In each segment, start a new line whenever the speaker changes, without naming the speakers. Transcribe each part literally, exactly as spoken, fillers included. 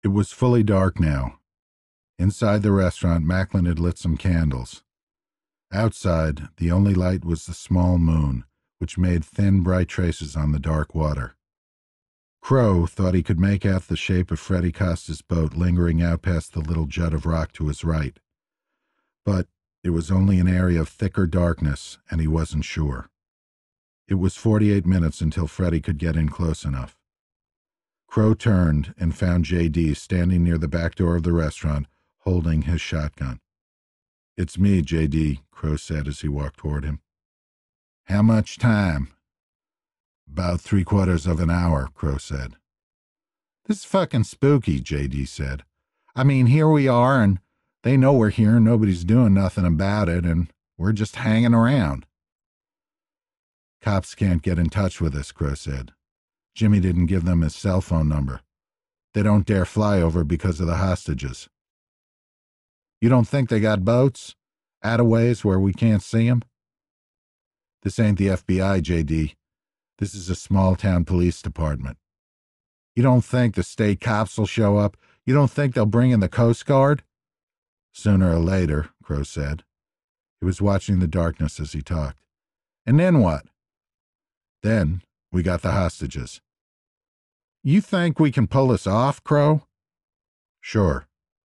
It was fully dark now. Inside the restaurant, Macklin had lit some candles. Outside, the only light was the small moon, which made thin, bright traces on the dark water. Crow thought he could make out the shape of Freddie Costa's boat lingering out past the little jut of rock to his right. But it was only an area of thicker darkness, and he wasn't sure. It was forty-eight minutes until Freddie could get in close enough. Crow turned and found J D standing near the back door of the restaurant, holding his shotgun. "It's me, J D, Crow said as he walked toward him. "How much time?" "About three quarters of an hour," Crow said. "This is fucking spooky," J D said. "I mean, here we are, and they know we're here, and nobody's doing nothing about it, and we're just hanging around." "Cops can't get in touch with us," Crow said. "Jimmy didn't give them his cell phone number. They don't dare fly over because of the hostages." "You don't think they got boats? Out of ways where we can't see them?" "This ain't the F B I, J D. This is a small-town police department. You don't think the state cops will show up? You don't think they'll bring in the Coast Guard?" "Sooner or later," Crow said. He was watching the darkness as he talked. "And then what?" "Then we got the hostages." "You think we can pull this off, Crow?" "Sure."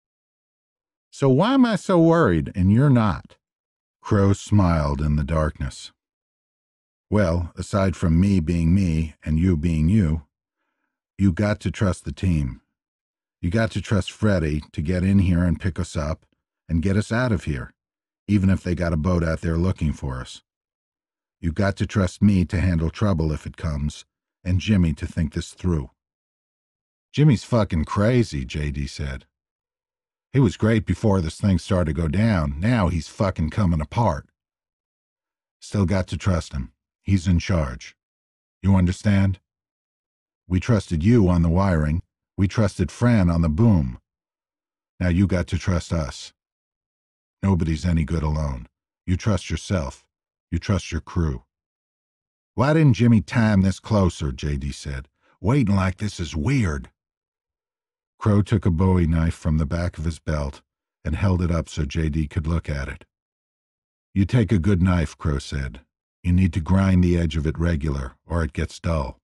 "So why am I so worried and you're not?" Crow smiled in the darkness. "Well, aside from me being me and you being you, you got to trust the team. You got to trust Freddie to get in here and pick us up and get us out of here, even if they got a boat out there looking for us. You got to trust me to handle trouble if it comes, and Jimmy to think this through." "Jimmy's fucking crazy," J D said. "He was great before this thing started to go down. Now he's fucking coming apart." "Still got to trust him. He's in charge. You understand? We trusted you on the wiring. We trusted Fran on the boom. Now you got to trust us. Nobody's any good alone. You trust yourself. You trust your crew." "Why didn't Jimmy time this closer?" J D said. "Waiting like this is weird." Crow took a Bowie knife from the back of his belt and held it up so J D could look at it. "You take a good knife," Crow said. "You need to grind the edge of it regular, or it gets dull."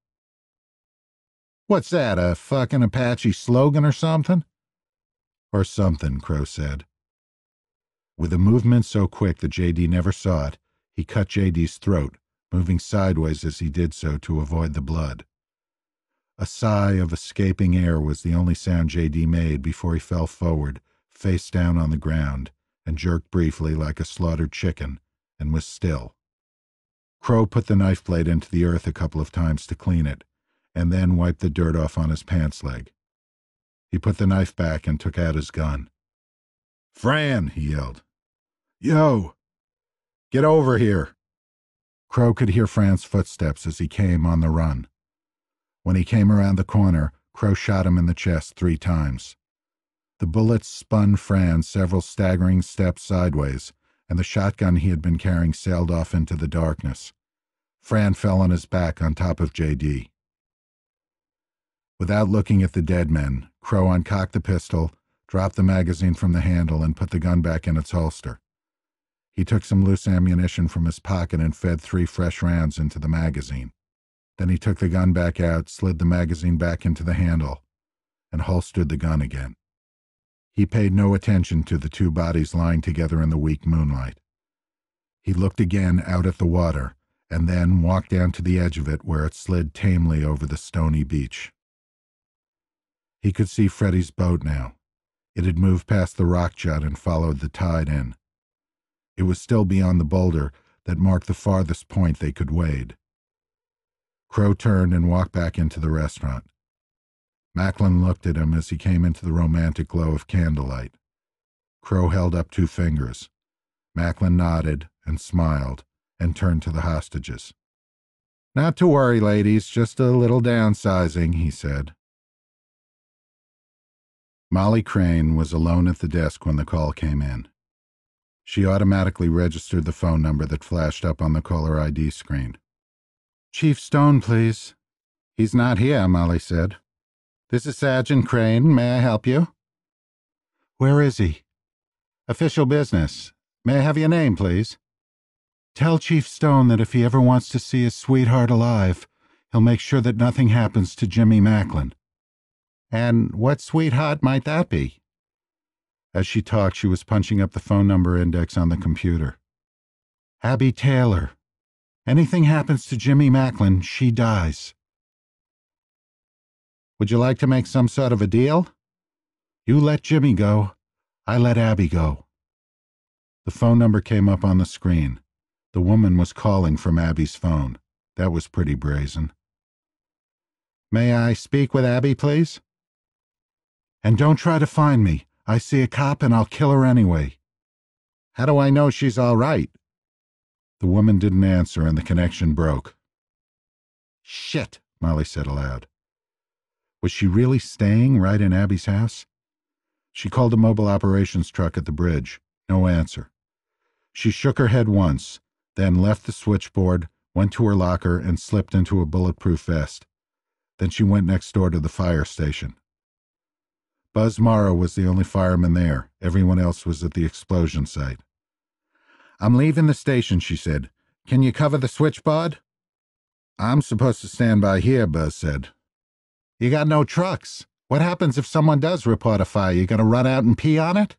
"What's that, a fucking Apache slogan or something?" "Or something," Crow said. With a movement so quick that J D never saw it, he cut J D's throat, moving sideways as he did so to avoid the blood. A sigh of escaping air was the only sound J D made before he fell forward, face down on the ground, and jerked briefly like a slaughtered chicken, and was still. Crow put the knife blade into the earth a couple of times to clean it, and then wiped the dirt off on his pants leg. He put the knife back and took out his gun. "Fran!" he yelled. "Yo! Get over here!" Crow could hear Fran's footsteps as he came on the run. When he came around the corner, Crow shot him in the chest three times. The bullets spun Fran several staggering steps sideways, and the shotgun he had been carrying sailed off into the darkness. Fran fell on his back on top of J D. Without looking at the dead men, Crow uncocked the pistol, dropped the magazine from the handle, and put the gun back in its holster. He took some loose ammunition from his pocket and fed three fresh rounds into the magazine. Then he took the gun back out, slid the magazine back into the handle, and holstered the gun again. He paid no attention to the two bodies lying together in the weak moonlight. He looked again out at the water, and then walked down to the edge of it where it slid tamely over the stony beach. He could see Freddie's boat now. It had moved past the rock jut and followed the tide in. It was still beyond the boulder that marked the farthest point they could wade. Crow turned and walked back into the restaurant. Macklin looked at him as he came into the romantic glow of candlelight. Crow held up two fingers. Macklin nodded and smiled and turned to the hostages. "Not to worry, ladies, just a little downsizing," he said. Molly Crane was alone at the desk when the call came in. She automatically registered the phone number that flashed up on the caller I D screen. "Chief Stone, please." "He's not here," Molly said. This is Sergeant Crane. May I help you? Where is he? Official business. May I have your name, please? Tell Chief Stone that if he ever wants to see his sweetheart alive, he'll make sure that nothing happens to Jimmy Macklin. And what sweetheart might that be? As she talked, she was punching up the phone number index on the computer. Abby Taylor. Anything happens to Jimmy Macklin, she dies. Would you like to make some sort of a deal? You let Jimmy go. I let Abby go. The phone number came up on the screen. The woman was calling from Abby's phone. That was pretty brazen. May I speak with Abby, please? And don't try to find me. I see a cop and I'll kill her anyway. How do I know she's all right? The woman didn't answer and the connection broke. Shit, Molly said aloud. Was she really staying right in Abby's house? She called a mobile operations truck at the bridge. No answer. She shook her head once, then left the switchboard, went to her locker, and slipped into a bulletproof vest. Then she went next door to the fire station. Buzz Morrow was the only fireman there. Everyone else was at the explosion site. I'm leaving the station, she said. Can you cover the switchboard? I'm supposed to stand by here, Buzz said. You got no trucks. What happens if someone does report a fire? You gonna run out and pee on it?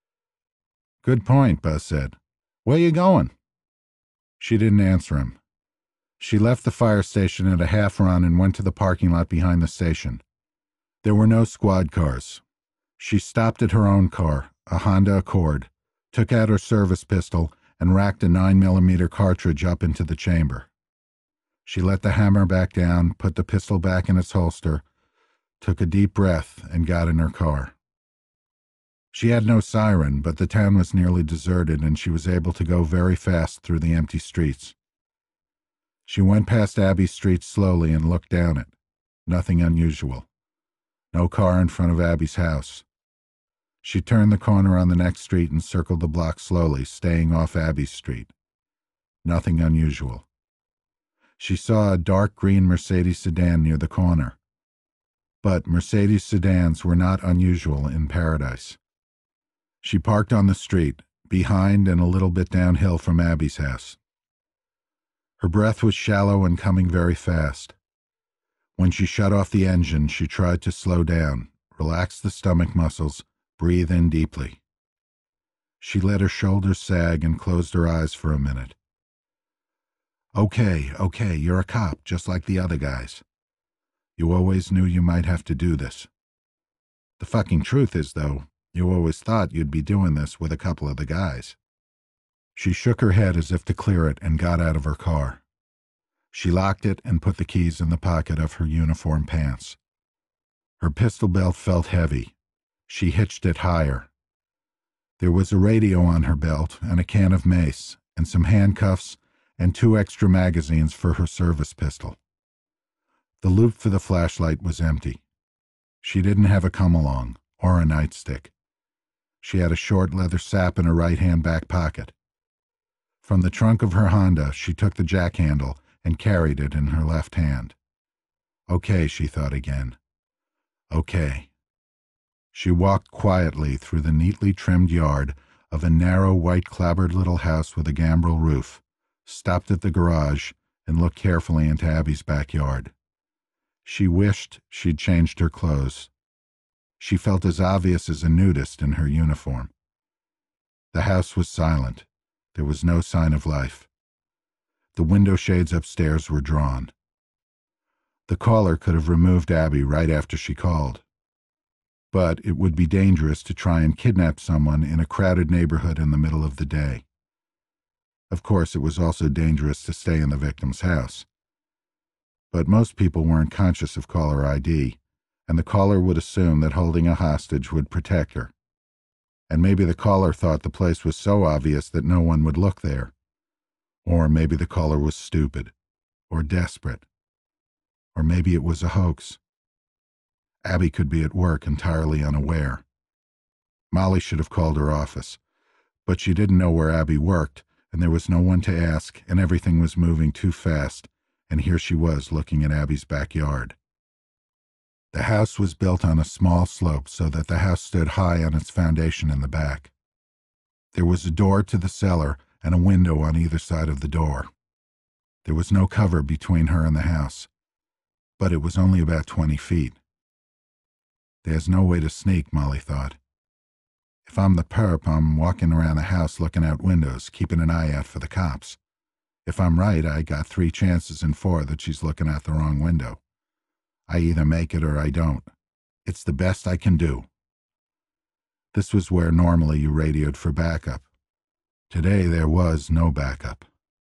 Good point, Buzz said. Where you going? She didn't answer him. She left the fire station at a half run and went to the parking lot behind the station. There were no squad cars. She stopped at her own car, a Honda Accord, took out her service pistol, and racked a nine millimeter cartridge up into the chamber. She let the hammer back down, put the pistol back in its holster, took a deep breath, and got in her car. She had no siren, but the town was nearly deserted, and she was able to go very fast through the empty streets. She went past Abbey Street slowly and looked down it. Nothing unusual. No car in front of Abby's house. She turned the corner on the next street and circled the block slowly, staying off Abbey Street. Nothing unusual. She saw a dark green Mercedes sedan near the corner. But Mercedes sedans were not unusual in Paradise. She parked on the street, behind and a little bit downhill from Abby's house. Her breath was shallow and coming very fast. When she shut off the engine, she tried to slow down, relax the stomach muscles, breathe in deeply. She let her shoulders sag and closed her eyes for a minute. Okay, okay, you're a cop, just like the other guys. You always knew you might have to do this. The fucking truth is, though, you always thought you'd be doing this with a couple of the guys. She shook her head as if to clear it and got out of her car. She locked it and put the keys in the pocket of her uniform pants. Her pistol belt felt heavy. She hitched it higher. There was a radio on her belt and a can of mace and some handcuffs and two extra magazines for her service pistol. The loop for the flashlight was empty. She didn't have a come-along or a nightstick. She had a short leather sap in her right-hand back pocket. From the trunk of her Honda, she took the jack handle and carried it in her left hand. Okay, she thought again. Okay. She walked quietly through the neatly trimmed yard of a narrow, white-clapboard little house with a gambrel roof, stopped at the garage, and looked carefully into Abby's backyard. She wished she'd changed her clothes. She felt as obvious as a nudist in her uniform. The house was silent. There was no sign of life. The window shades upstairs were drawn. The caller could have removed Abby right after she called. But it would be dangerous to try and kidnap someone in a crowded neighborhood in the middle of the day. Of course, it was also dangerous to stay in the victim's house. But most people weren't conscious of caller I D, and the caller would assume that holding a hostage would protect her. And maybe the caller thought the place was so obvious that no one would look there. Or maybe the caller was stupid, or desperate. Or maybe it was a hoax. Abby could be at work entirely unaware. Molly should have called her office, but she didn't know where Abby worked, and there was no one to ask, and everything was moving too fast, and here she was looking at Abby's backyard. The house was built on a small slope so that the house stood high on its foundation in the back. There was a door to the cellar and a window on either side of the door. There was no cover between her and the house, but it was only about twenty feet. There's no way to sneak, Molly thought. If I'm the perp, I'm walking around the house looking out windows, keeping an eye out for the cops. If I'm right, I got three chances in four that she's looking out the wrong window. I either make it or I don't. It's the best I can do. This was where normally you radioed for backup. Today there was no backup.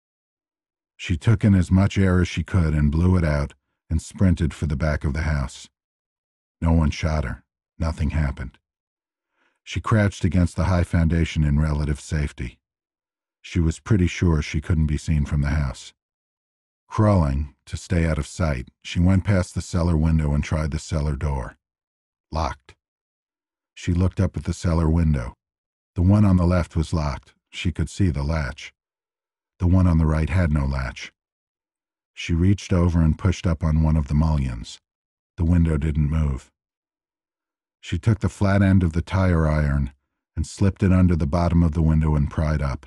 She took in as much air as she could and blew it out and sprinted for the back of the house. No one shot her. Nothing happened. She crouched against the high foundation in relative safety. She was pretty sure she couldn't be seen from the house. Crawling, to stay out of sight, she went past the cellar window and tried the cellar door. Locked. She looked up at the cellar window. The one on the left was locked. She could see the latch. The one on the right had no latch. She reached over and pushed up on one of the mullions. The window didn't move. She took the flat end of the tire iron and slipped it under the bottom of the window and pried up.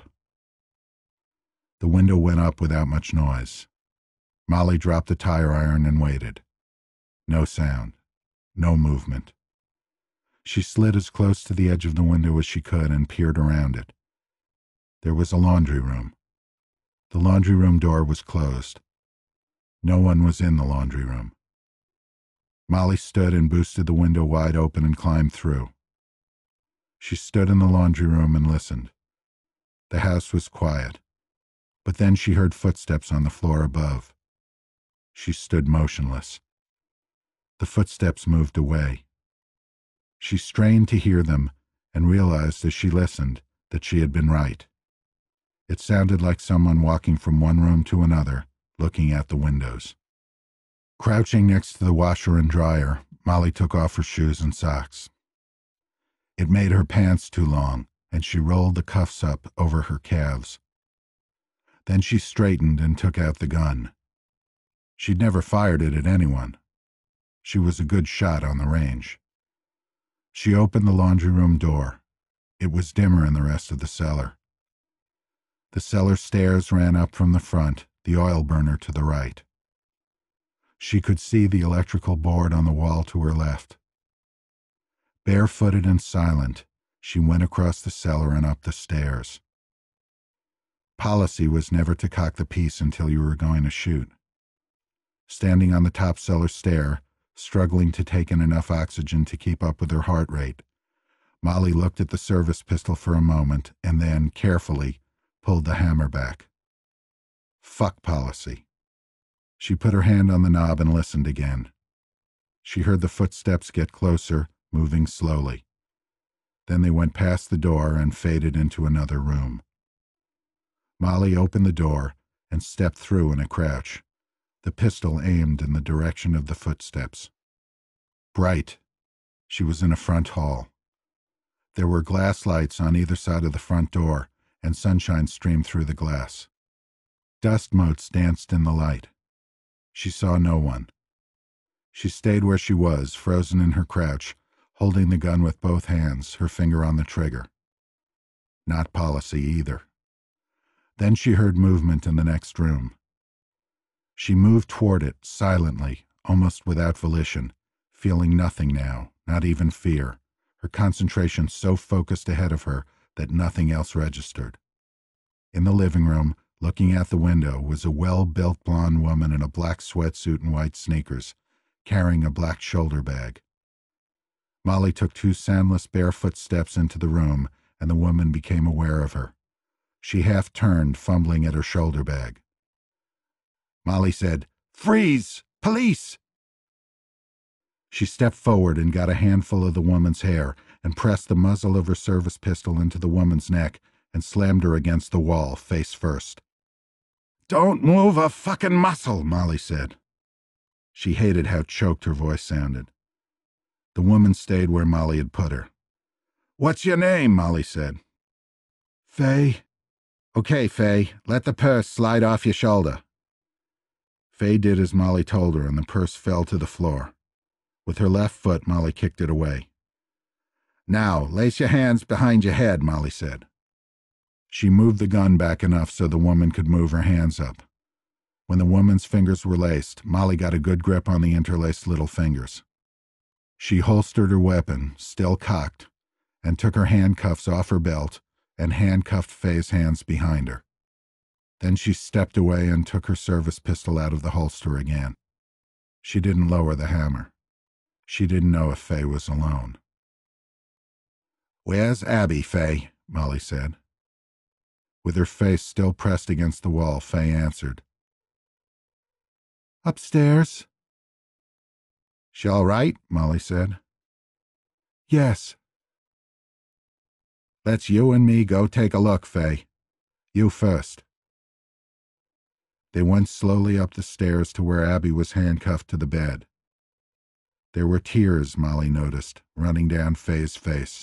The window went up without much noise. Molly dropped the tire iron and waited. No sound. No movement. She slid as close to the edge of the window as she could and peered around it. There was a laundry room. The laundry room door was closed. No one was in the laundry room. Molly stood and boosted the window wide open and climbed through. She stood in the laundry room and listened. The house was quiet, but then she heard footsteps on the floor above. She stood motionless. The footsteps moved away. She strained to hear them and realized as she listened that she had been right. It sounded like someone walking from one room to another, looking out the windows. Crouching next to the washer and dryer, Molly took off her shoes and socks. It made her pants too long, and she rolled the cuffs up over her calves. Then she straightened and took out the gun. She'd never fired it at anyone. She was a good shot on the range. She opened the laundry room door. It was dimmer in the rest of the cellar. The cellar stairs ran up from the front, the oil burner to the right. She could see the electrical board on the wall to her left. Barefooted and silent, she went across the cellar and up the stairs. Policy was never to cock the piece until you were going to shoot. Standing on the top cellar stair, struggling to take in enough oxygen to keep up with her heart rate, Molly looked at the service pistol for a moment and then, carefully, pulled the hammer back. Fuck policy. She put her hand on the knob and listened again. She heard the footsteps get closer, moving slowly. Then they went past the door and faded into another room. Molly opened the door and stepped through in a crouch, the pistol aimed in the direction of the footsteps. Bright. She was in a front hall. There were glass lights on either side of the front door, and sunshine streamed through the glass. Dust motes danced in the light. She saw no one. She stayed where she was, frozen in her crouch, holding the gun with both hands, her finger on the trigger. Not policy either. Then she heard movement in the next room. She moved toward it, silently, almost without volition, feeling nothing now, not even fear, her concentration so focused ahead of her that nothing else registered. In the living room, looking out the window, was a well-built blonde woman in a black sweatsuit and white sneakers, carrying a black shoulder bag. Molly took two soundless barefoot steps into the room, and the woman became aware of her. She half turned, fumbling at her shoulder bag. Molly said, "Freeze! Police!" She stepped forward and got a handful of the woman's hair and pressed the muzzle of her service pistol into the woman's neck and slammed her against the wall, face first. "Don't move a fucking muscle," Molly said. She hated how choked her voice sounded. The woman stayed where Molly had put her. "What's your name?" Molly said. "Faye." "Okay, Faye, let the purse slide off your shoulder." Faye did as Molly told her, and the purse fell to the floor. With her left foot, Molly kicked it away. "Now, lace your hands behind your head," Molly said. She moved the gun back enough so the woman could move her hands up. When the woman's fingers were laced, Molly got a good grip on the interlaced little fingers. She holstered her weapon, still cocked, and took her handcuffs off her belt and handcuffed Faye's hands behind her. Then she stepped away and took her service pistol out of the holster again. She didn't lower the hammer. She didn't know if Faye was alone. "Where's Abby, Faye?" Molly said. With her face still pressed against the wall, Faye answered. "Upstairs." "She all right?" Molly said. "Yes." "Let's you and me go take a look, Faye. You first." They went slowly up the stairs to where Abby was handcuffed to the bed. There were tears, Molly noticed, running down Faye's face.